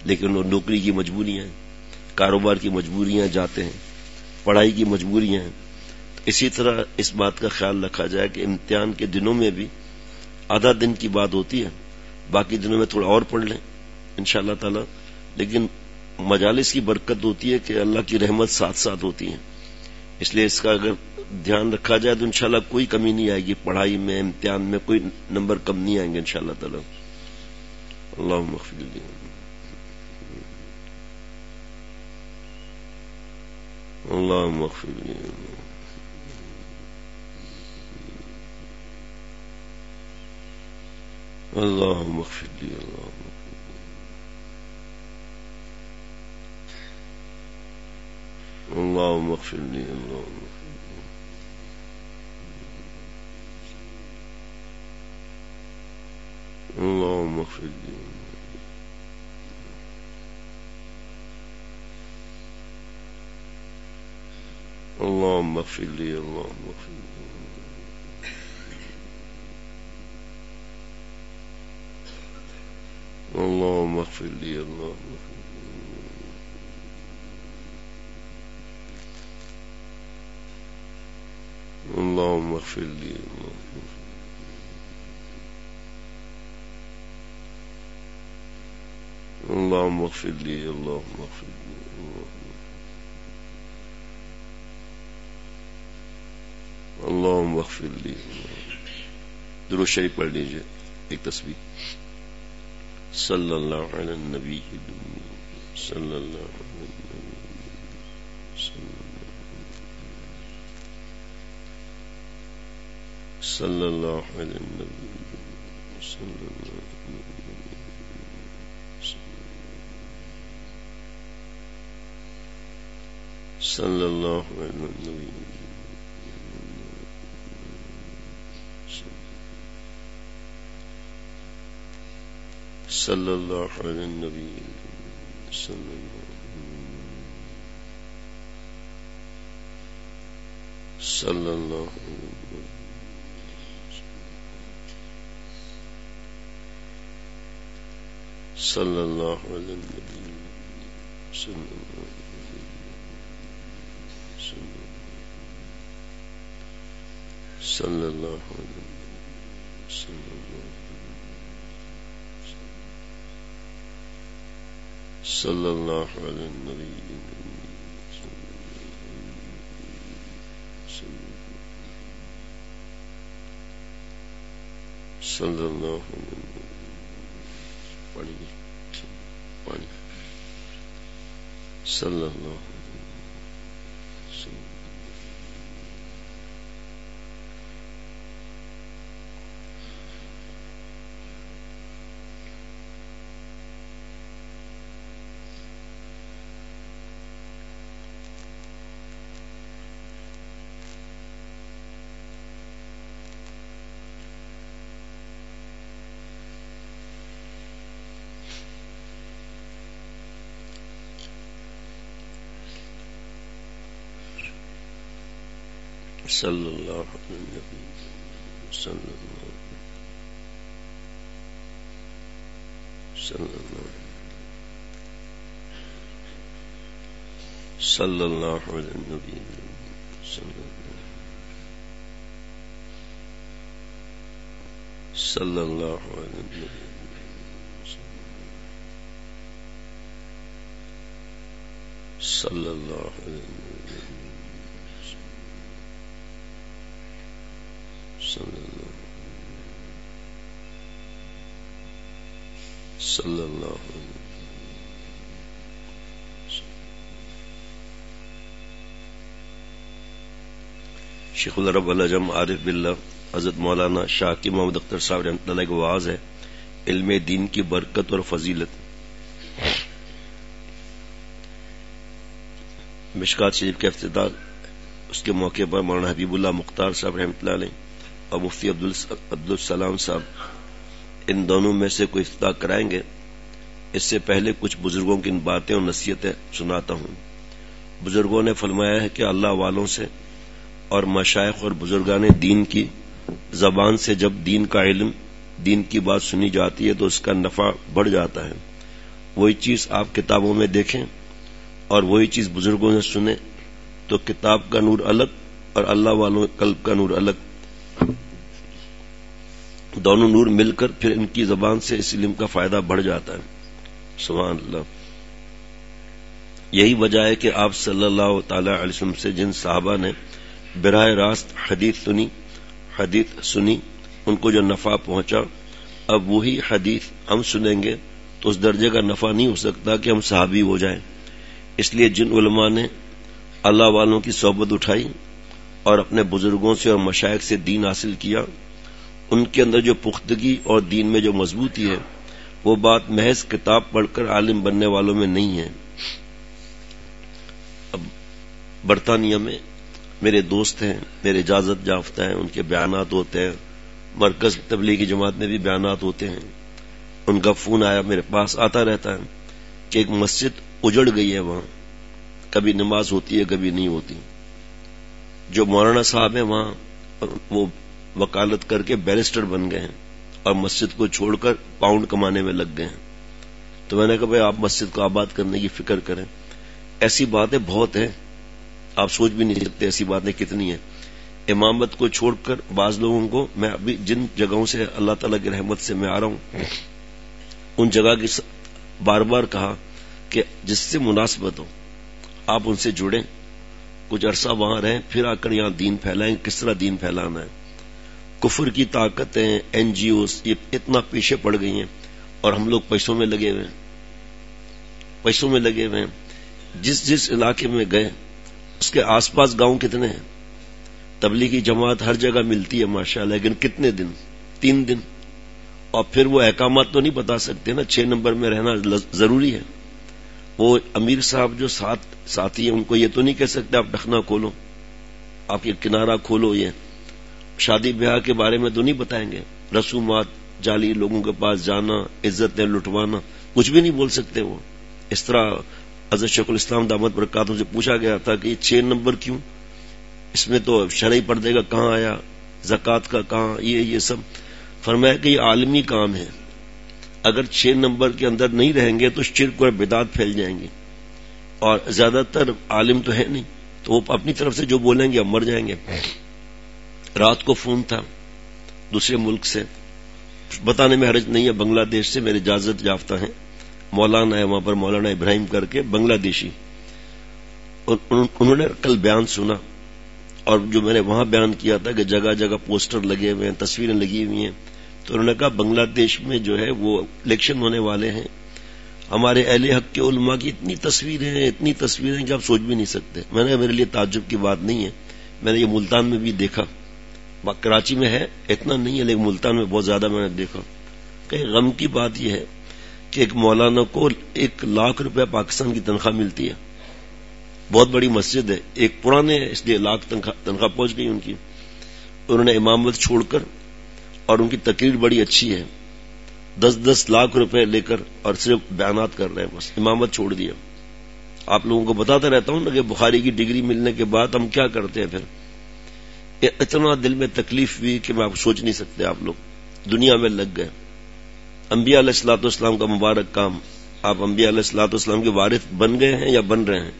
لیکن وہ نوکری کی مجبوریاں ہیں، کاروبار کی مجبوریاں، جاتے ہیں، پڑھائی کی مجبوریاں ہیں. اسی طرح اس بات کا خیال رکھا جائے کہ امتحان کے دنوں میں بھی آدھا دن کی بات ہوتی ہے، باقی دنوں میں تھوڑا اور پڑھ لیں انشاءاللہ تعالی. لیکن مجالس کی برکت ہوتی ہے کہ اللہ کی رحمت ساتھ ساتھ ہوتی ہے، اس لیے اس کا اگر دھیان رکھا جائے تو انشاءاللہ کوئی کمی نہیں آئے گی، پڑھائی میں، امتحان میں کوئی نمبر کم نہیں آئیں گے انشاءاللہ تعالی. اللہم اغفر لی. اللہم اغفر لی. اللہم اغفر لی. اللہم اغفر لی. اللہم اغفر لی. اللہم اغفر لی. اللہم اغفر لی. اللہم اغفر لی. اللہم اغفر لی. اللہم اغفر لی. اللہم اغفر لی. اللہم اغفر لی. درود شریف پڑھ لیجئے ایک تسبیح. صلی اللہ علی النبی صلی اللہ علی صلی اللہ علی النبی صلی اللہ علی النبی صلی اللہ علی النبی صلی اللہ صلی اللہ علی النبی صلی اللہ علی صلی اللہ علی النبی صلی اللہ علیہ پانی صلی اللہ صلی اللہ علیہ النبی صلی اللہ علیہ النبی صلی اللہ علیہ النبی صلی اللہ علیہ النبی صلی اللہ علیہ شیخ العرب العجم عارف باللہ حضرت مولانا شاہ کی محمد اختر صاحب رحمۃ اللہ کا واعظ ہے علم دین کی برکت اور فضیلت. مشکات شریف کے افتتاح اس کے موقع پر مولانا حبیب اللہ مختار صاحب رحمۃ اللہ علیہ اور مفتی عبدالسلام صاحب ان دونوں میں سے کوئی افتتاح کرائیں گے. اس سے پہلے کچھ بزرگوں کی باتیں اور نصیحتیں سناتا ہوں. بزرگوں نے فرمایا ہے کہ اللہ والوں سے اور مشائخ اور بزرگان دین کی زبان سے جب دین کا علم، دین کی بات سنی جاتی ہے تو اس کا نفع بڑھ جاتا ہے وہی چیز آپ کتابوں میں دیکھیں اور وہی چیز بزرگوں سے سنیں تو کتاب کا نور الگ اور اللہ والوں کے قلب کا نور الگ، دونوں نور مل کر پھر ان کی زبان سے اس علم کا فائدہ بڑھ جاتا ہے۔ سبحان اللہ۔ یہی وجہ ہے کہ آپ صلی اللہ تعالی علیہ وسلم سے جن صحابہ نے براہ راست حدیث سنی ان کو جو نفع پہنچا، اب وہی حدیث ہم سنیں گے تو اس درجے کا نفع نہیں ہو سکتا کہ ہم صحابی ہو جائیں۔ اس لیے جن علماء نے اللہ والوں کی صحبت اٹھائی اور اپنے بزرگوں سے اور مشائخ سے دین حاصل کیا، ان کے اندر جو پختگی اور دین میں جو مضبوطی ہے وہ بات محض کتاب پڑھ کر عالم بننے والوں میں نہیں ہے۔ اب برطانیہ میں میرے دوست ہیں، میرے اجازت یافتہ ہیں، ان کے بیانات ہوتے ہیں، مرکز تبلیغی جماعت میں بھی بیانات ہوتے ہیں۔ ان کا فون آیا، میرے پاس آتا رہتا ہے کہ ایک مسجد اجڑ گئی ہے، وہاں کبھی نماز ہوتی ہے کبھی نہیں ہوتی۔ جو مولانا صاحب ہیں وہاں وہ وکالت کر کے بیرسٹر بن گئے ہیں اور مسجد کو چھوڑ کر پاؤنڈ کمانے میں لگ گئے ہیں۔ تو میں نے کہا بھائی آپ مسجد کو آباد کرنے کی فکر کریں۔ ایسی باتیں بہت ہیں، آپ سوچ بھی نہیں سکتے ایسی باتیں کتنی ہیں۔ امامت کو چھوڑ کر بعض لوگوں کو، میں ابھی جن جگہوں سے اللہ تعالیٰ کی رحمت سے میں آ رہا ہوں ان جگہ کی بار بار کہا کہ جس سے مناسبت ہو آپ ان سے جڑیں، کچھ عرصہ وہاں رہیں، پھر آ کر یہاں دین پھیلائیں۔ کس طرح دین پھیلانا ہے؟ کفر کی طاقتیں این جی اوز یہ اتنا پیچھے پڑ گئی ہیں اور ہم لوگ پیسوں میں لگے ہوئے ہیں۔ جس علاقے میں گئے اس کے آس پاس گاؤں کتنے ہیں؟ تبلیغی جماعت ہر جگہ ملتی ہے ماشاءاللہ، لیکن کتنے دن؟ 3 دن، اور پھر وہ احکامات تو نہیں بتا سکتے نا۔ 6 نمبر میں رہنا ضروری ہے۔ وہ امیر صاحب جو ساتھی ہیں ان کو یہ تو نہیں کہہ سکتے آپ ڈھکنا کھولو، آپ یہ کنارہ کھولو، یہ شادی بیاہ کے بارے میں تو نہیں بتائیں گے، رسومات، جعلی لوگوں کے پاس جانا، عزتیں لٹوانا، کچھ بھی نہیں بول سکتے وہ۔ اس طرح حضرت شیخ الاسلام دامت برکاتہ سے پوچھا گیا تھا کہ یہ 6 نمبر کیوں؟ اس میں تو شرعی پردے کا کہاں آیا، زکوٰۃ کا کہاں، یہ سب۔ فرمایا کہ یہ عالمی کام ہے، اگر 6 نمبر کے اندر نہیں رہیں گے تو شرک اور بدعت پھیل جائیں گے، اور زیادہ تر عالم تو ہے نہیں، تو وہ اپنی طرف سے جو بولیں گے اب مر جائیں گے۔ رات کو فون تھا دوسرے ملک سے، بتانے میں حرج نہیں ہے، بنگلہ دیش سے میرے اجازت یافتہ ہیں، مولانا ہے وہاں پر، مولانا ابراہیم کر کے، بنگلہ دیشی، اور انہوں نے کل بیان سنا، اور جو میں نے وہاں بیان کیا تھا کہ جگہ جگہ پوسٹر لگے ہوئے ہیں، تصویریں لگی ہوئی ہیں، تو انہوں نے کہا بنگلہ دیش میں جو ہے وہ الیکشن ہونے والے ہیں، ہمارے اہل حق کے علماء کی اتنی تصویریں کہ آپ سوچ بھی نہیں سکتے۔ میں نے میرے لیے تعجب کی بات نہیں ہے، میں نے یہ ملتان میں بھی دیکھا، کراچی میں ہے اتنا نہیں ہے لیکن ملتان میں بہت زیادہ میں نے دیکھا۔ کہ غم کی بات یہ ہے کہ ایک مولانا کو 1 لاکھ روپے پاکستان کی تنخواہ ملتی ہے، بہت بڑی مسجد ہے، ایک پرانے اس لیے لاکھ تنخواہ پہنچ گئی ان کی۔ انہوں نے امامت چھوڑ کر، اور ان کی تقریر بڑی اچھی ہے، 10 لاکھ روپے لے کر اور صرف بیانات کر رہے ہیں، بس امامت چھوڑ دیا۔ آپ لوگوں کو بتاتا رہتا ہوں نا کہ بخاری کی ڈگری ملنے کے بعد ہم کیا کرتے ہیں، پھر اتنا دل میں تکلیف ہوئی کہ میں آپ سوچ نہیں سکتے۔ آپ لوگ دنیا میں لگ گئے، انبیاء علیہ الصلوۃ والسلام کا مبارک کام، آپ انبیاء علیہ الصلوۃ والسلام کے وارث بن گئے ہیں یا بن رہے ہیں۔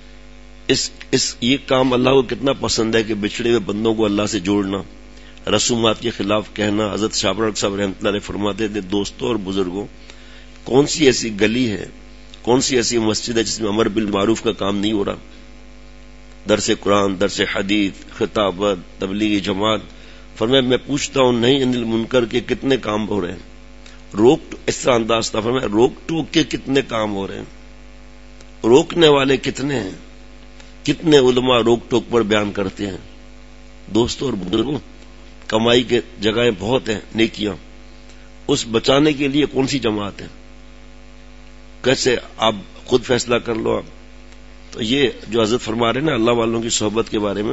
یہ کام اللہ کو کتنا پسند ہے کہ بچھڑے ہوئے بندوں کو اللہ سے جوڑنا، رسومات کے خلاف کہنا۔ حضرت شاہ فرق صاحب رحمۃ اللہ علیہ فرماتے تھے، دوستوں اور بزرگوں، کون سی ایسی گلی ہے، کون سی ایسی مسجد ہے جس میں امر بالمعروف کا کام نہیں ہو رہا؟ درس قرآن، درس حدیث، خطابت، تبلیغی جماعت۔ فرمایا میں پوچھتا ہوں نہیں انل منکر کے کتنے کام ہو رہے ہیں، اس طرح انداز تھا، فرمایا روک ٹوک کے کتنے کام ہو رہے ہیں، روکنے والے کتنے ہیں، کتنے علماء روک ٹوک پر بیان کرتے ہیں۔ دوستوں اور بزرگوں، کمائی کے جگہیں بہت ہیں، نیکیاں، اس بچانے کے لیے کون سی جماعت ہے؟ کیسے آپ خود فیصلہ کر لو آپ۔ تو یہ جو حضرت فرما رہے ہیں نا اللہ والوں کی صحبت کے بارے میں،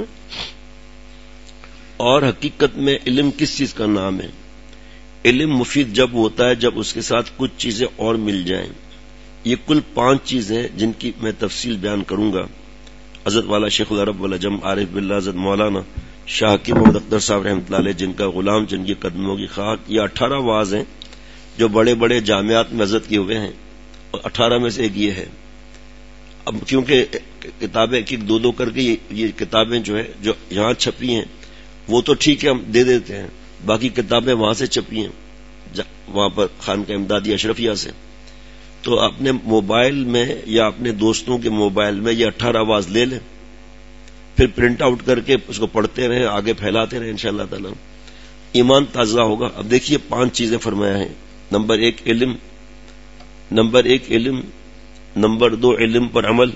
اور حقیقت میں علم کس چیز کا نام ہے؟ علم مفید جب ہوتا ہے جب اس کے ساتھ کچھ چیزیں اور مل جائیں۔ یہ کل 5 چیزیں جن کی میں تفصیل بیان کروں گا۔ حضرت والا شیخ العرب والعجم عارف باللہ حضرت مولانا شاہ حکیم محمد اختر صاحب رحمۃ اللہ علیہ، جن کا غلام جن کی قدموں کی خاک، یہ 18 واعظ ہیں جو بڑے بڑے جامعات میں حضرت کیے ہوئے ہیں، 18 میں سے ایک یہ ہے. اب کیونکہ کتابیں ایک دو کر کے یہ کتابیں جو ہے جو یہاں چھپی ہیں وہ تو ٹھیک ہے ہم دے دیتے ہیں، باقی کتابیں وہاں سے چھپی ہیں وہاں پر خانقاہ امدادیہ اشرفیہ سے، تو اپنے موبائل میں یا اپنے دوستوں کے موبائل میں یہ 18 آواز لے لیں، پھر پرنٹ آؤٹ کر کے اس کو پڑھتے رہیں، آگے پھیلاتے رہیں، انشاءاللہ تعالی ایمان تازہ ہوگا. اب دیکھیے 5 چیزیں فرمایا ہیں. نمبر 1 علم، نمبر 2 علم پر عمل،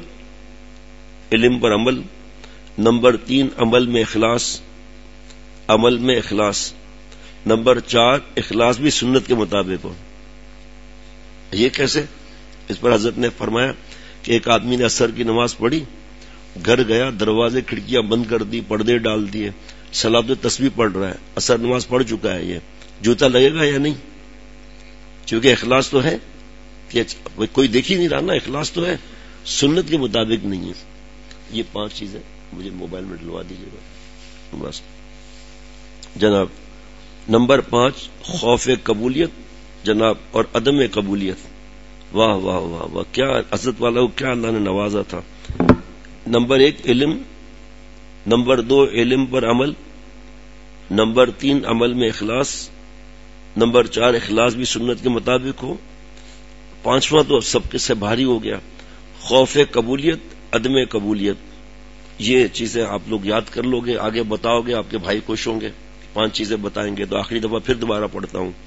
نمبر 3 عمل میں اخلاص، نمبر 4 اخلاص بھی سنت کے مطابق ہو. یہ کیسے؟ اس پر حضرت نے فرمایا کہ ایک آدمی نے عصر کی نماز پڑھی، گھر گیا، دروازے کھڑکیاں بند کر دی، پردے ڈال دیے، صلاۃ تسبیح پڑھ رہا ہے، عصر نماز پڑھ چکا ہے، یہ جوتا لگے گا یا نہیں؟ کیونکہ اخلاص تو ہے کہ کوئی دیکھ ہی نہیں رہا نا، اخلاص تو ہے، سنت کے مطابق نہیں ہے. یہ 5 چیزیں مجھے موبائل میں ڈلوا دیجیے گا بس جناب. نمبر 5 خوف قبولیت جناب اور عدم قبولیت. واہ واہ واہ واہ، کیا حضرت والا کو کیا اللہ نے نوازا تھا. نمبر 1 علم، نمبر 2 علم پر عمل، نمبر 3 عمل میں اخلاص، نمبر 4 اخلاص بھی سنت کے مطابق ہو. 5واں تو سب کے سے بھاری ہو گیا، خوف قبولیت، عدم قبولیت. یہ چیزیں آپ لوگ یاد کر لو گے، آگے بتاؤ گے، آپ کے بھائی خوش ہوں گے. 5 چیزیں بتائیں گے تو آخری دفعہ پھر دوبارہ پڑھتا ہوں.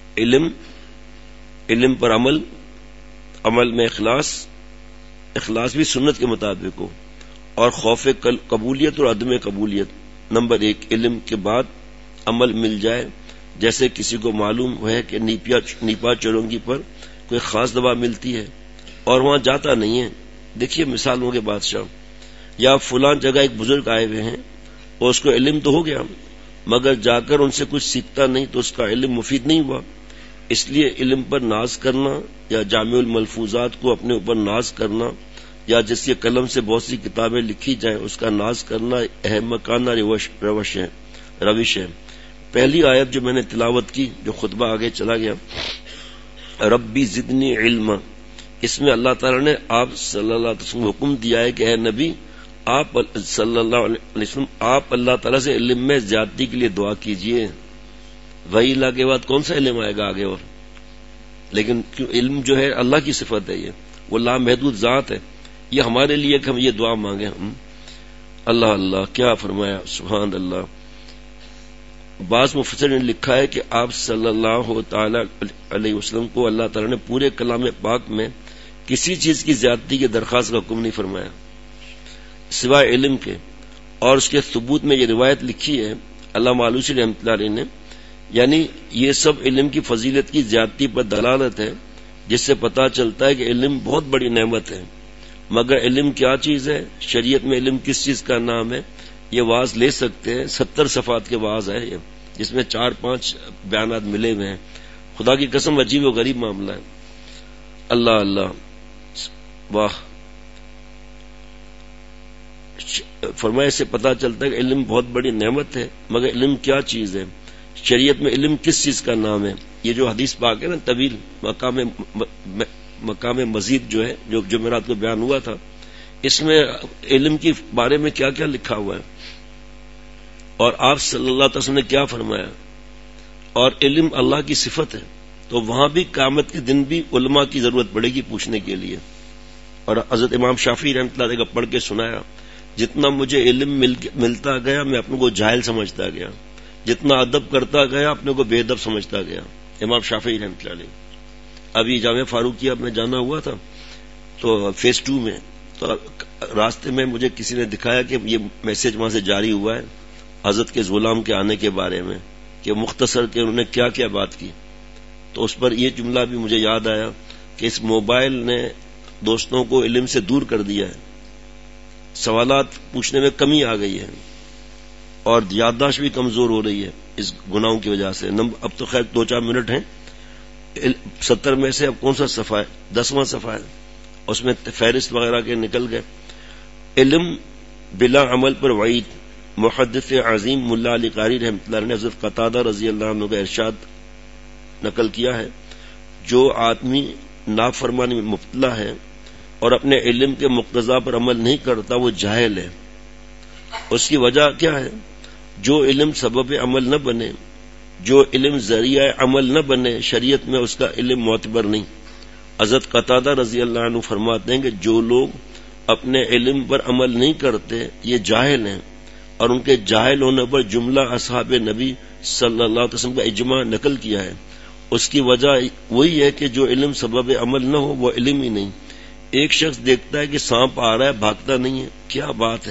علم پر عمل، عمل میں اخلاص بھی سنت کے مطابق ہو، اور خوف قبولیت اور عدم قبولیت. نمبر 1 علم کے بعد عمل مل جائے، جیسے کسی کو معلوم ہے کہ نیپا چورنگی پر کوئی خاص دوا ملتی ہے اور وہاں جاتا نہیں ہے. دیکھیے مثالوں کے بادشاہ، یا فلاں جگہ ایک بزرگ آئے ہوئے ہیں اور اس کو علم تو ہو گیا مگر جا کر ان سے کچھ سیکھتا نہیں تو اس کا علم مفید نہیں ہوا. اس لیے علم پر ناز کرنا یا جامع الملفوظات کو اپنے اوپر ناز کرنا، یا جس کے قلم سے بہت سی کتابیں لکھی جائیں اس کا ناز کرنا احمقانہ روش ہے. پہلی آیت جو میں نے تلاوت کی، جو خطبہ آگے چلا گیا، ربی زدنی علما، اس میں اللہ تعالیٰ نے آپ صلی اللہ علیہ وسلم کو حکم دیا ہے کہ اے نبی آپ صلی اللہ علیہ وسلم آپ اللہ تعالیٰ سے علم میں زیادتی کے لیے دعا کیجئے. وہی اللہ کے بعد کون سا علم آئے گا آگے؟ اور لیکن علم جو ہے اللہ کی صفت ہے، یہ وہ لامحدود ذات ہے. یہ ہمارے لیے کہ ہم یہ دعا مانگیں. اللہ اللہ کیا فرمایا، سبحان اللہ. بعض مفسرین نے لکھا ہے کہ آپ صلی اللہ تعالی علیہ وسلم کو اللہ تعالیٰ نے پورے کلام پاک میں کسی چیز کی زیادتی کی درخواست کا حکم نہیں فرمایا سوائے علم کے. اور اس کے ثبوت میں یہ روایت لکھی ہے علامہ آلوسی رحمۃ اللہ علیہ نے، یعنی یہ سب علم کی فضیلت کی زیادتی پر دلالت ہے، جس سے پتہ چلتا ہے کہ علم بہت بڑی نعمت ہے. مگر علم کیا چیز ہے؟ شریعت میں علم کس چیز کا نام ہے؟ یہ واز لے سکتے ہیں، 70 صفحات کے واز ہے یہ، جس میں 4-5 بیانات ملے ہوئے ہیں. خدا کی قسم عجیب و غریب معاملہ ہے. اللہ اللہ واہ. فرمائے سے پتہ چلتا ہے کہ علم بہت بڑی نعمت ہے، مگر علم کیا چیز ہے؟ شریعت میں علم کس چیز کا نام ہے؟ یہ جو حدیث پاک ہے نا طویل، مقام مزید جو ہے، جو جمعرات کو بیان ہوا تھا، اس میں علم کے بارے میں کیا کیا لکھا ہوا ہے اور آپ صلی اللہ علیہ وسلم نے کیا فرمایا. اور علم اللہ کی صفت ہے، تو وہاں بھی قیامت کے دن بھی علماء کی ضرورت پڑے گی پوچھنے کے لیے. اور حضرت امام شافعی رحمۃ اللہ علیہ کا پڑھ کے سنایا، جتنا مجھے علم ملتا گیا میں اپنے کو جاہل سمجھتا گیا، جتنا ادب کرتا گیا اپنے کو بے ادب سمجھتا گیا. امام شافعی رحمۃ اللہ علیہ. ابھی جامعہ فاروقیہ میں جانا ہوا تھا تو فیز 2 میں، تو راستے میں مجھے کسی نے دکھایا کہ یہ میسج وہاں سے جاری ہوا ہے حضرت کے غلام کے آنے کے بارے میں، کہ مختصر کہ انہوں نے کیا کیا بات کی. تو اس پر یہ جملہ بھی مجھے یاد آیا کہ اس موبائل نے دوستوں کو علم سے دور کر دیا ہے، سوالات پوچھنے میں کمی آ گئی ہے اور یادداشت بھی کمزور ہو رہی ہے اس گناہوں کی وجہ سے. اب تو خیر 2-4 منٹ ہیں، 70 میں سے اب کون سا صفحہ ہے؟ 10واں صفحہ ہے، اس میں فہرست وغیرہ کے نکل گئے. علم بلا عمل پر وعید. محدث عظیم ملا علی قاری رحمۃ اللہ نے حضرت قتادہ رضی اللہ عنہ کا ارشاد نقل کیا ہے، جو آدمی نافرمانی میں مبتلا ہے اور اپنے علم کے مقتضا پر عمل نہیں کرتا وہ جاہل ہے. اس کی وجہ کیا ہے؟ جو علم سبب عمل نہ بنے، جو علم ذریعہ عمل نہ بنے، شریعت میں اس کا علم معتبر نہیں. حضرت قتادہ رضی اللہ عنہ فرماتے ہیں کہ جو لوگ اپنے علم پر عمل نہیں کرتے یہ جاہل ہیں، اور ان کے جاہل ہونے پر جملہ اصحاب نبی صلی اللہ علیہ وسلم کا اجماع نقل کیا ہے. اس کی وجہ وہی ہے کہ جو علم سبب عمل نہ ہو وہ علم ہی نہیں. ایک شخص دیکھتا ہے کہ سانپ آ رہا ہے، بھاگتا نہیں ہے، کیا بات ہے.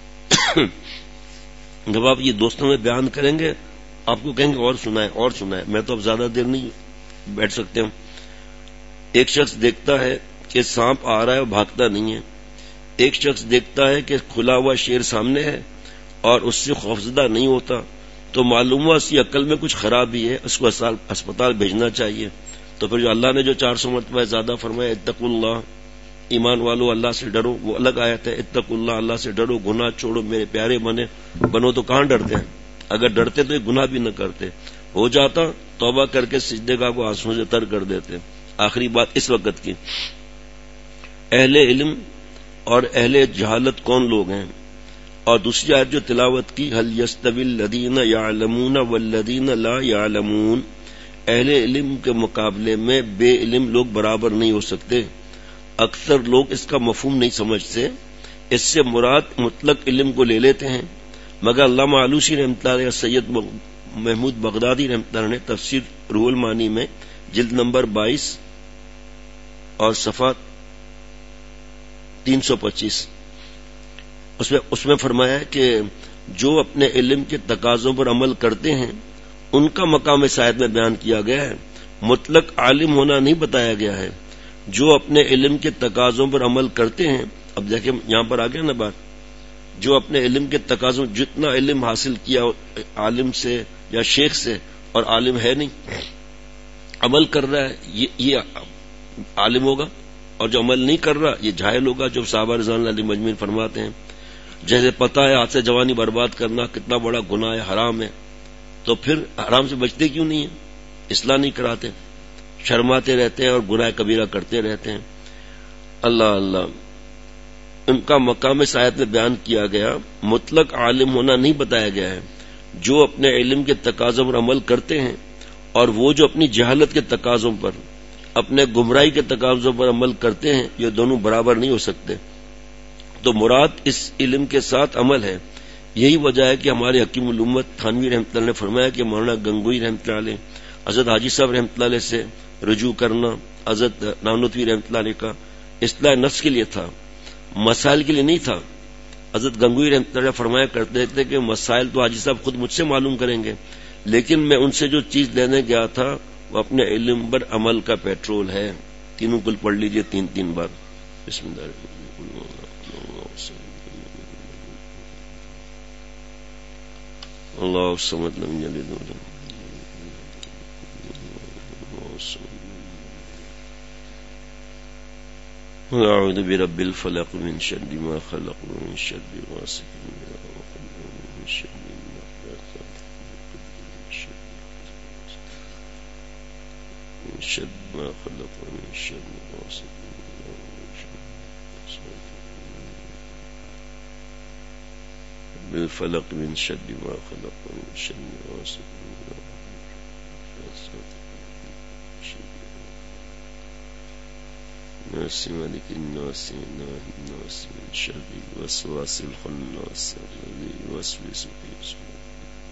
جب آپ یہ دوستوں میں بیان کریں گے آپ کو کہیں گے اور سنائے. میں تو اب زیادہ دیر نہیں بیٹھ سکتے ہم. ایک شخص دیکھتا ہے کہ سانپ آ رہا ہے اور بھاگتا نہیں ہے. ایک شخص دیکھتا ہے کہ کھلا ہوا شیر سامنے ہے اور اس سے خوفزدہ نہیں ہوتا، تو معلوم ہوا اس کی عقل میں کچھ خرابی ہے، اس کو اسپتال بھیجنا چاہیے. تو پھر جو اللہ نے جو 400 مرتبہ زیادہ فرمایا اتقوا اللہ، ایمان والو اللہ سے ڈرو، وہ الگ آیت ہے. اتقوا اللہ سے ڈرو، گناہ چھوڑو میرے پیارے بنو. تو کہاں ڈرتے ہیں؟ اگر ڈرتے تو یہ گناہ بھی نہ کرتے. ہو جاتا توبہ کر کے سجدے گاہ کو آنسوں سے تر کر دیتے. آخری بات اس وقت کی، اہل علم اور اہل جہالت کون لوگ ہیں؟ اور دوسری آیت جو تلاوت کی، هل يستوي الذين يعلمون والذين لا يعلمون، اہل علم کے مقابلے میں بے علم لوگ برابر نہیں ہو سکتے. اکثر لوگ اس کا مفہوم نہیں سمجھتے. اس سے مراد مطلق علم کو لے لیتے ہیں، مگر علامہ آلوسی رحمۃ اللہ علیہ، سید محمود بغدادی رحمۃ اللہ نے تفسیر روح المعانی میں جلد نمبر 22 اور صفحہ 325 اس میں فرمایا ہے کہ جو اپنے علم کے تقاضوں پر عمل کرتے ہیں ان کا مقام اس آیت میں بیان کیا گیا ہے، مطلق عالم ہونا نہیں بتایا گیا ہے. جو اپنے علم کے تقاضوں پر عمل کرتے ہیں، اب دیکھیں یہاں پر آ گیا نا بات، جو اپنے علم کے تقاضوں، جتنا علم حاصل کیا عالم سے یا شیخ سے اور عالم ہے نہیں، عمل کر رہا ہے یہ عالم ہوگا، اور جو عمل نہیں کر رہا یہ جاہل ہوگا. جو صحابہ رضوان اللہ علیہم مجمعین فرماتے ہیں جیسے پتہ ہے ہاتھ سے جوانی برباد کرنا کتنا بڑا گناہ ہے، حرام ہے، تو پھر حرام سے بچتے کیوں نہیں ہیں؟ اصلاح نہیں کراتے، شرماتے رہتے ہیں اور گناہ کبیرہ کرتے رہتے ہیں. اللہ اللہ، ان کا مقام اس آیت میں بیان کیا گیا، مطلق عالم ہونا نہیں بتایا گیا ہے. جو اپنے علم کے تقاضوں پر عمل کرتے ہیں اور وہ جو اپنی جہالت کے تقاضوں پر، اپنے گمراہی کے تقاضوں پر عمل کرتے ہیں، یہ دونوں برابر نہیں ہو سکتے. تو مراد اس علم کے ساتھ عمل ہے. یہی وجہ ہے کہ ہمارے حکیم الامت تھانوی رحمۃ اللہ نے فرمایا کہ مولانا گنگوئی رحمۃ اللہ علیہ، حضرت حاجی صاحب رحمۃ اللہ علیہ سے رجوع کرنا حضرت نانوتوی رحمۃ اللہ علیہ کا اصلاح نفس کے لیے تھا، مسائل کے لیے نہیں تھا. حضرت گنگوئی رحمۃ اللہ علیہ فرمایا کرتے تھے کہ مسائل تو حاجی صاحب خود مجھ سے معلوم کریں گے، لیکن میں ان سے جو چیز لینے گیا تھا وہ اپنے علم پر عمل کا پیٹرول ہے. تینوں کل پڑھ لیجئے 3 بار. بسم اللہ الرحمن الرحیم. اللہ الصمد لم یلد ولم اعوذ برب الفلق من شر ما خلق ومن شر غاسق اذا وقب ومن شر النفاثات من شر ما خلق ومن شر غاسق بالفلق من شر ما خلق ومن شر غاسق ناس مالك الناس إله الناس من شر الوسواس الخناس الذي يوسوس في صدور.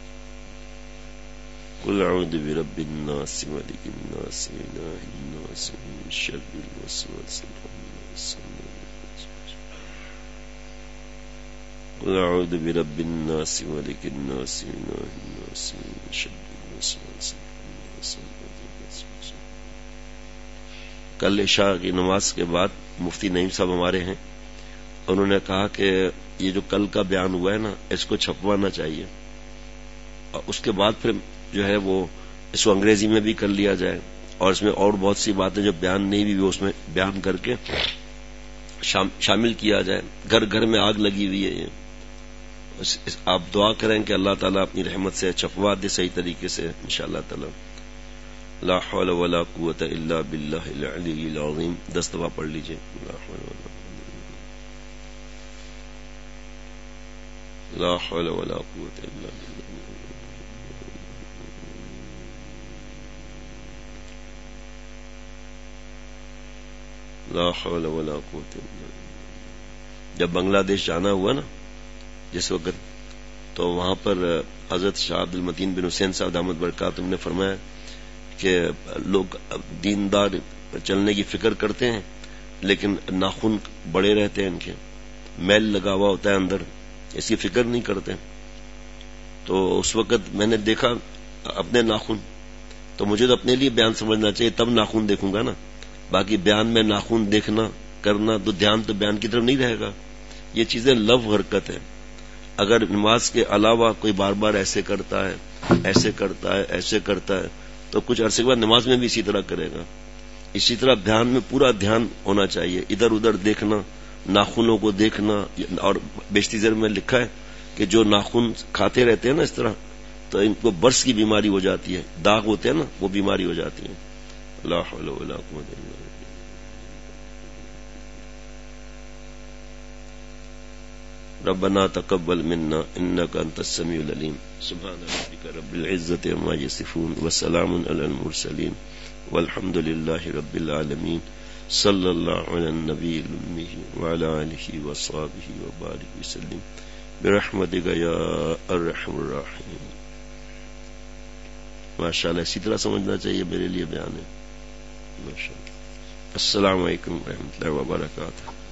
قل أعوذ برب الناس مالك الناس إله الناس من شر الوسواس الخناس. قل أعوذ برب الناس مالك الناس إله الناس من شر الوسواس الخناس. کل عشاء کی نماز کے بعد مفتی نعیم صاحب ہمارے ہیں، انہوں نے کہا کہ یہ جو کل کا بیان ہوا ہے نا اس کو چھپوانا چاہیے، اور اس کے بعد پھر جو ہے وہ اس کو انگریزی میں بھی کر لیا جائے، اور اس میں اور بہت سی باتیں جو بیان نہیں بھی اس میں بیان کر کے شامل کیا جائے. گھر گھر میں آگ لگی ہوئی ہے یہ. آپ دعا کریں کہ اللہ تعالیٰ اپنی رحمت سے چھپوا دے صحیح طریقے سے انشاءاللہ تعالیٰ. لا حول ولا قوت الا باللہ العلی العظیم 10 دفعہ پڑھ لیجئے. لا حول ولا قوت الا باللہ. لا حول ولا قوت الا باللہ. جب بنگلہ دیش جانا ہوا نا جس وقت، تو وہاں پر حضرت شاہ عبد المتین بن حسین صاحب دامت برکاتہم نے فرمایا کہ لوگ دیندار چلنے کی فکر کرتے ہیں لیکن ناخن بڑے رہتے ہیں، ان کے میل لگا ہوا ہوتا ہے اندر، اس کی فکر نہیں کرتے. تو اس وقت میں نے دیکھا اپنے ناخن، تو مجھے تو اپنے لیے بیان سمجھنا چاہیے، تب ناخن دیکھوں گا نا. باقی بیان میں ناخن دیکھنا کرنا تو دھیان تو بیان کی طرف نہیں رہے گا. یہ چیزیں لو حرکت ہے. اگر نماز کے علاوہ کوئی بار بار ایسے کرتا ہے ایسے کرتا ہے ایسے کرتا ہے تو کچھ عرصے کے بعد نماز میں بھی اسی طرح کرے گا. اسی طرح دھیان میں پورا دھیان ہونا چاہیے، ادھر ادھر دیکھنا، ناخنوں کو دیکھنا. اور بیشتی زر میں لکھا ہے کہ جو ناخن کھاتے رہتے ہیں نا اس طرح، تو ان کو برس کی بیماری ہو جاتی ہے، داغ ہوتے ہیں نا، وہ بیماری ہو جاتی ہے. لا حول ولا قوت الا باللہ. ربنا تقبل منا انك انت السميع العليم. سبحان ربك رب العزة عما يصفون وسلام على المرسلين والحمد لله رب العالمين. صلى الله على النبي الأمي وعلى آله وصحبه وبارك وسلم برحمتك يا ارحم الراحمين. ماشاءاللہ اسی طرح سمجھنا چاہیے، میرے لیے بیان ہے. ماشاءاللہ. السلام علیکم ورحمۃ اللہ وبرکاتہ.